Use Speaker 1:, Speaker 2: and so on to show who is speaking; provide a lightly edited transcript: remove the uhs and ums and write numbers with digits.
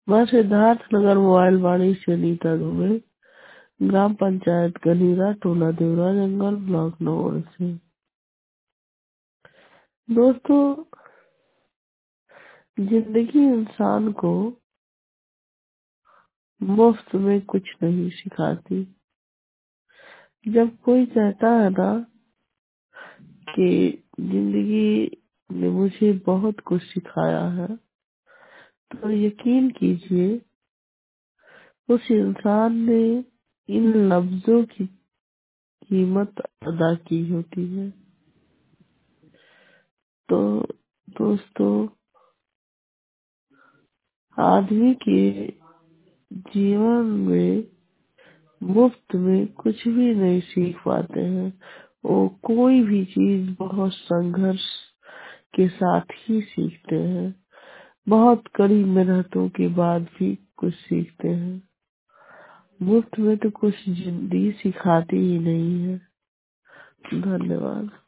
Speaker 1: मैं सिद्धार्थ नगर मोबाइल वाणी से नीता दुबे, ग्राम पंचायत गनीरा, टोला देवरा जंगल, ब्लॉक नौगढ़ से। दोस्तों, जिंदगी इंसान को मुफ्त में कुछ नहीं सिखाती। जब कोई कहता है ना कि जिंदगी ने मुझे बहुत कुछ सिखाया है, तो यकीन कीजिए उस इंसान ने इन लफ्जों की कीमत अदा की होती है। तो दोस्तों, आदमी के जीवन में मुफ्त में कुछ भी नहीं सीख पाते हैं। वो कोई भी चीज बहुत संघर्ष के साथ ही सीखते हैं। बहुत कड़ी मेहनतों के बाद भी कुछ सीखते हैं। मुफ्त में तो कुछ जिंदगी सिखाती ही नहीं है। धन्यवाद।